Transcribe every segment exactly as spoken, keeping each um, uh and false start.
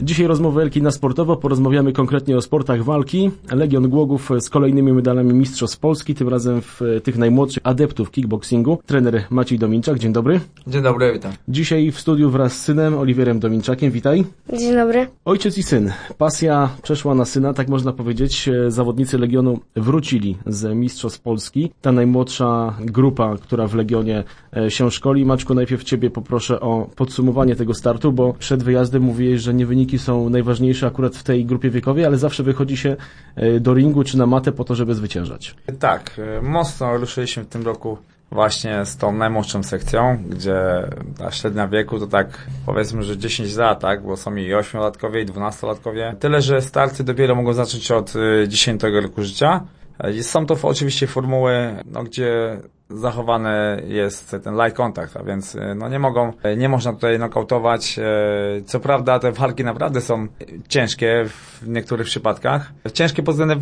Dzisiaj rozmowy Elki na sportowo, porozmawiamy konkretnie o sportach walki. Legion Głogów z kolejnymi medalami Mistrzostw Polski, tym razem w tych najmłodszych adeptów kickboxingu. Trener Maciej Dominczak, dzień dobry. Dzień dobry, witam. Dzisiaj w studiu wraz z synem Oliwierem Dominczakiem, witaj. Dzień dobry. Ojciec i syn. Pasja przeszła na syna, tak można powiedzieć. Zawodnicy Legionu wrócili z Mistrzostw Polski. Ta najmłodsza grupa, która w Legionie się szkoli. Maczku, najpierw Ciebie poproszę o podsumowanie tego startu, bo przed wyjazdem mówiłeś, że nie wyniki są najważniejsze akurat w tej grupie wiekowej, ale zawsze wychodzi się do ringu czy na matę po to, żeby zwyciężać. Tak, mocno ruszyliśmy w tym roku właśnie z tą najmłodszą sekcją, gdzie ta średnia wieku to tak powiedzmy, że dziesięć lat, tak, bo są i ośmiolatkowie i dwunastolatkowie. Tyle, że starty dopiero mogą zacząć od dziesiątego roku życia. Są to oczywiście formuły, no, gdzie zachowany jest ten light contact, a więc no nie mogą, nie można tutaj nokautować. Co prawda te walki naprawdę są ciężkie w niektórych przypadkach, ciężkie pod względem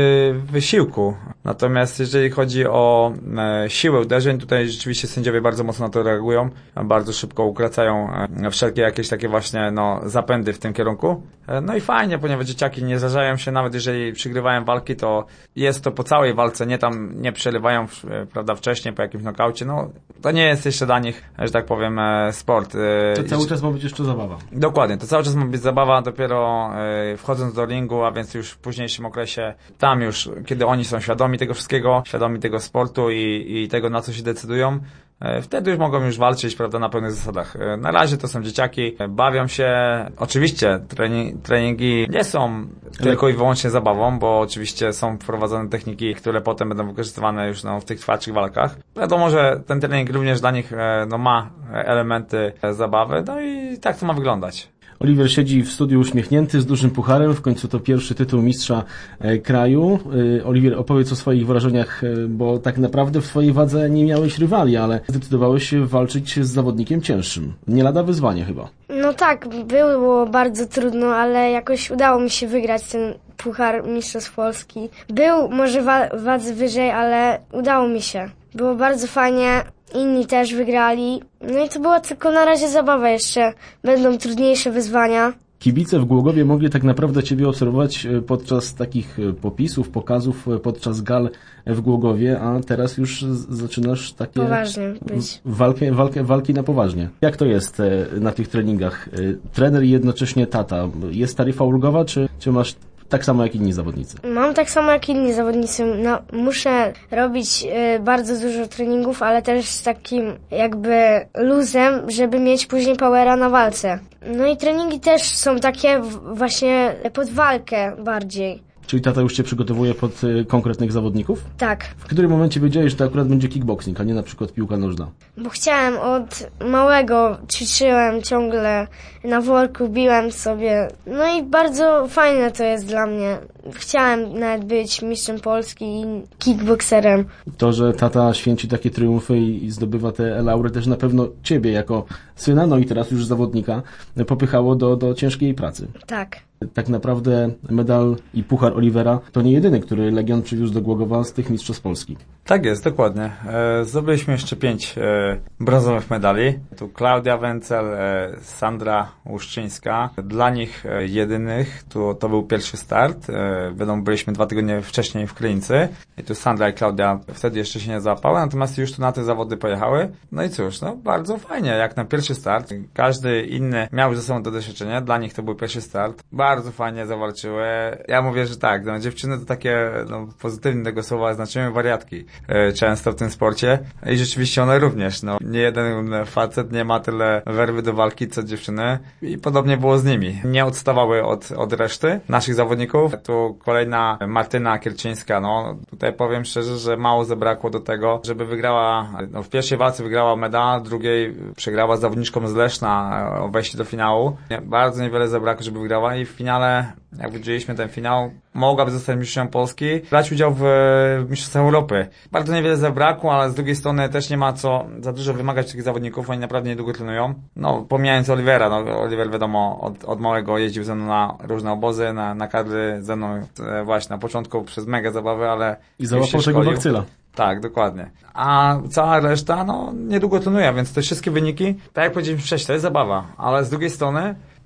wysiłku. Natomiast jeżeli chodzi o siłę uderzeń, tutaj rzeczywiście sędziowie bardzo mocno na to reagują, bardzo szybko ukracają wszelkie jakieś takie właśnie no zapędy w tym kierunku. No i fajnie, ponieważ dzieciaki nie zdarzają się, nawet jeżeli przygrywają walki, to jest to po całej walce, nie tam nie przerywają, prawda, wcześniej po jakimś nokaucie, no to nie jest jeszcze dla nich, że tak powiem, sport. To cały czas ma być jeszcze zabawa. Dokładnie, to cały czas ma być zabawa, dopiero wchodząc do ringu, a więc już w późniejszym okresie, tam już, kiedy oni są świadomi tego wszystkiego, świadomi tego sportu i, i tego, na co się decydują, wtedy już mogą już walczyć, prawda, na pełnych zasadach. Na razie to są dzieciaki, bawią się. Oczywiście trening, treningi nie są tylko i wyłącznie zabawą, bo oczywiście są wprowadzone techniki, które potem będą wykorzystywane już no, w tych twardszych walkach. Wiadomo, że ten trening również dla nich no, ma elementy zabawy, no i tak to ma wyglądać. Oliwier siedzi w studiu uśmiechnięty, z dużym pucharem, w końcu to pierwszy tytuł mistrza e, kraju. E, Oliwier, opowiedz o swoich wrażeniach, e, bo tak naprawdę w swojej wadze nie miałeś rywali, ale zdecydowałeś się walczyć z zawodnikiem cięższym. Nie lada wyzwanie chyba. No tak, było bardzo trudno, ale jakoś udało mi się wygrać ten puchar Mistrzostw Polski. Był może wa- wadzy wyżej, ale udało mi się. Było bardzo fajnie. Inni też wygrali. No i to była tylko na razie zabawa jeszcze. Będą trudniejsze wyzwania. Kibice w Głogowie mogli tak naprawdę Ciebie obserwować podczas takich popisów, pokazów, podczas gal w Głogowie, a teraz już zaczynasz takie poważnie być. Walkę, walkę, walki na poważnie. Jak to jest na tych treningach? Trener i jednocześnie tata. Jest taryfa ulgowa, czy, czy masz tak samo jak inni zawodnicy? Mam tak samo jak inni zawodnicy. No, muszę robić y, bardzo dużo treningów, ale też z takim jakby luzem, żeby mieć później powera na walce. No i treningi też są takie w, właśnie pod walkę bardziej. Czyli tata już Cię przygotowuje pod y, konkretnych zawodników? Tak. W którym momencie wiedziałeś, że to akurat będzie kickboxing, a nie na przykład piłka nożna? Bo chciałem od małego, ćwiczyłem ciągle na worku, biłem sobie. No i bardzo fajne to jest dla mnie. Chciałem nawet być mistrzem Polski i kickboxerem. To, że tata święci takie triumfy i, i zdobywa te laury, też na pewno Ciebie jako syna, no i teraz już zawodnika, popychało do, do ciężkiej pracy. Tak. Tak naprawdę medal i puchar Oliwera to nie jedyny, który Legion przywiózł do Głogowa z tych mistrzostw Polski. Tak jest, dokładnie. E, zdobyliśmy jeszcze pięć e, brązowych medali. Tu Klaudia Wencel, e, Sandra Łuszczyńska. Dla nich e, jedynych to, to był pierwszy start. E, wiadomo, byliśmy dwa tygodnie wcześniej w Krynicy. I tu Sandra i Klaudia wtedy jeszcze się nie załapały, natomiast już tu na te zawody pojechały. No i cóż, no bardzo fajnie, jak na pierwszy start. Każdy inny miał ze sobą to doświadczenie. Dla nich to był pierwszy start. Bardzo fajnie zawalczyły. Ja mówię, że tak, no dziewczyny to takie, no pozytywne tego słowa znaczenie wariatki e, często w tym sporcie i rzeczywiście one również, no nie jeden facet nie ma tyle werwy do walki co dziewczyny i podobnie było z nimi. Nie odstawały od, od reszty naszych zawodników. Tu kolejna Martyna Kierczyńska, no tutaj powiem szczerze, że mało zabrakło do tego, żeby wygrała, no w pierwszej walce wygrała medal, w drugiej przegrała z zawodniczką z Leszna o wejście do finału. Bardzo niewiele zabrakło, żeby wygrała i w finale, jak widzieliśmy ten finał, mogłaby zostać mistrzem Polski, brać udział w mistrzostwach Europy. Bardzo niewiele zabrakło, ale z drugiej strony też nie ma co za dużo wymagać tych zawodników, oni naprawdę niedługo trenują. No, pomijając Olivera, no Oliver wiadomo, od, od małego jeździł ze mną na różne obozy, na, na kadry ze mną e, właśnie na początku przez mega zabawę, ale i załapał tego bakcyla. Tak, dokładnie. A cała reszta, no, niedługo trenuje, więc te wszystkie wyniki, tak jak powiedzieliśmy wcześniej, to jest zabawa, ale z drugiej strony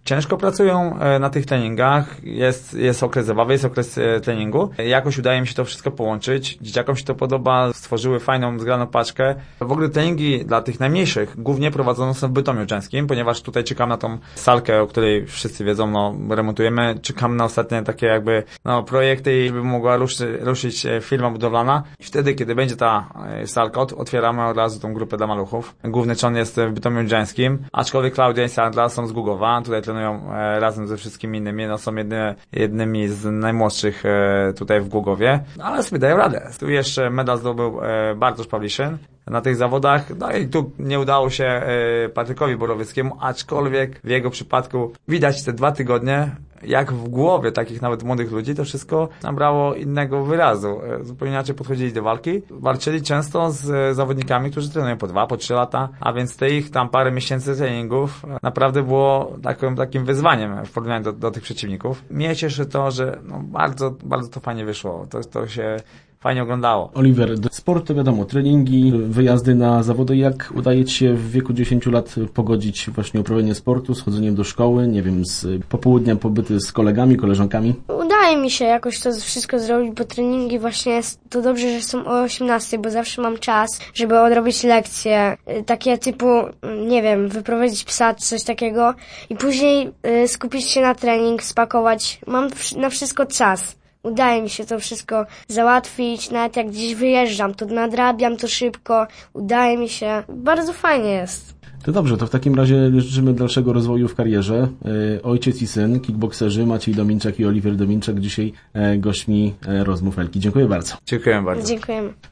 ciężko pracują na tych treningach, jest, jest okres zabawy, jest okres treningu. Jakoś udaje mi się to wszystko połączyć. Dzieciakom się to podoba, stworzyły fajną, zgraną paczkę. W ogóle treningi dla tych najmniejszych głównie prowadzone są w Bytomiu Łęcznym, ponieważ tutaj czekam na tą salkę, o której wszyscy wiedzą, no remontujemy. Czekam na ostatnie takie jakby no, projekty, żeby mogła ruszy, ruszyć firma budowlana. I wtedy, kiedy będzie ta salka, otwieramy od razu tą grupę dla maluchów. Główny czon jest w Bytomiu Łęcznym, aczkolwiek Klaudia i Sandra są z Gługowa. Tutaj trenują e, razem ze wszystkimi innymi. No, są jedny, jednymi z najmłodszych e, tutaj w Gługowie. No, ale sobie dają radę. Tu jeszcze medal zdobył e, Bartosz Pawliszyn na tych zawodach. No i tu nie udało się e, Patrykowi Borowieckiemu, aczkolwiek w jego przypadku widać te dwa tygodnie, jak w głowie takich nawet młodych ludzi to wszystko nabrało innego wyrazu. Zupełnie inaczej podchodzili do walki. Walczyli często z zawodnikami, którzy trenują po dwa, po trzy lata, a więc te ich tam parę miesięcy treningów naprawdę było takim, takim wyzwaniem w porównaniu do, do tych przeciwników. Mnie cieszy to, że no bardzo, bardzo to fajnie wyszło. To, to się fajnie oglądało. Oliver, sport to wiadomo, treningi, wyjazdy na zawody. Jak udaje Ci się w wieku dziesięciu lat pogodzić właśnie uprawianie sportu z chodzeniem do szkoły, nie wiem, z popołudnia pobyty z kolegami, koleżankami? Udaje mi się jakoś to wszystko zrobić, bo treningi właśnie jest, to dobrze, że są o osiemnastej, bo zawsze mam czas, żeby odrobić lekcje, takie typu, nie wiem, wyprowadzić psa, coś takiego i później skupić się na trening, spakować. Mam na wszystko czas. Udaje mi się to wszystko załatwić, nawet jak gdzieś wyjeżdżam, to nadrabiam to szybko, udaje mi się. Bardzo fajnie jest. To dobrze, to w takim razie życzymy dalszego rozwoju w karierze. Ojciec i syn, kickbokserzy Maciej Dominczak i Oliver Dominczak, dzisiaj gośćmi rozmów Elki. Dziękuję bardzo. Dziękuję bardzo. Dziękujemy.